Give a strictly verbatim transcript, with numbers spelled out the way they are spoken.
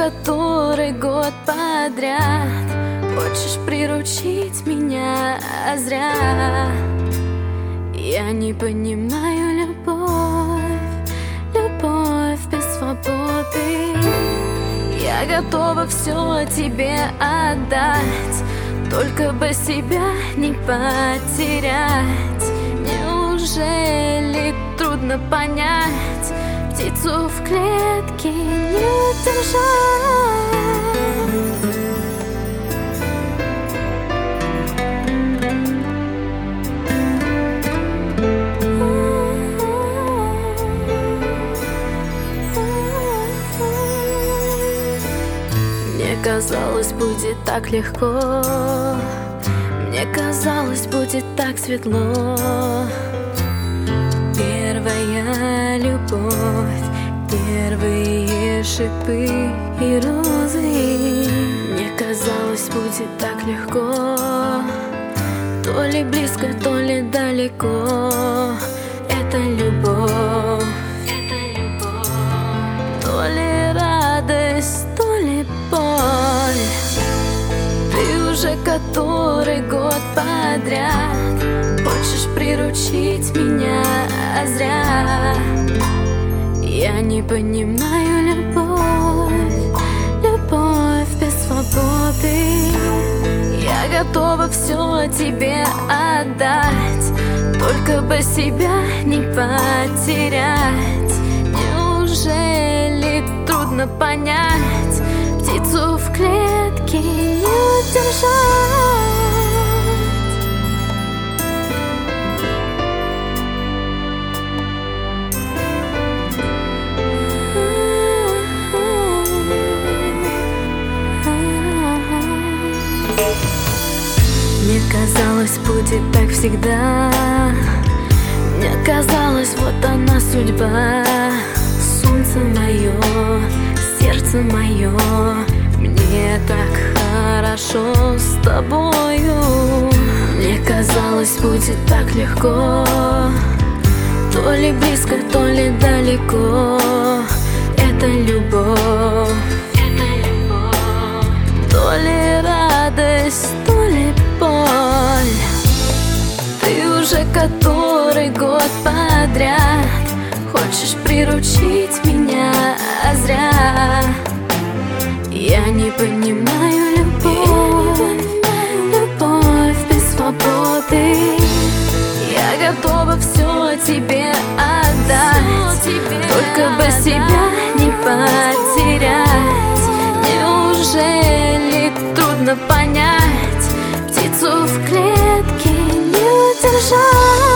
который год подряд хочешь приручить меня, а зря. Я не понимаю любовь, любовь без свободы. Я готова все тебе отдать, только бы себя не потерять. Неужели трудно понять, птицу в клетке не удержать? Мне казалось, будет так легко, мне казалось, будет так светло. Первая любовь, первые шипы и розы. Мне казалось, будет так легко, то ли близко, то ли далеко. Это любовь, это любовь, то ли радость, то ли боль. Ты уже который год подряд хочешь приручить меня, а зря. Я не понимаю любовь, любовь без свободы. Я готова все тебе отдать, только бы себя не потерять. Неужели трудно понять, птицу в клетке не удержать? Мне казалось, будет так всегда. Мне казалось, вот она судьба. Солнце мое, сердце мое, мне так хорошо с тобою. Мне казалось, будет так легко, то ли близко, то ли далеко. Это любовь, это любовь, то ли радость, то ли боль. Ты уже который год подряд хочешь приручить меня, а зря. Я не понимаю любовь, любовь без свободы. Я готова все тебе отдать, только бы себя не потерять. Неужели трудно понять, птицу в клетке не удержать?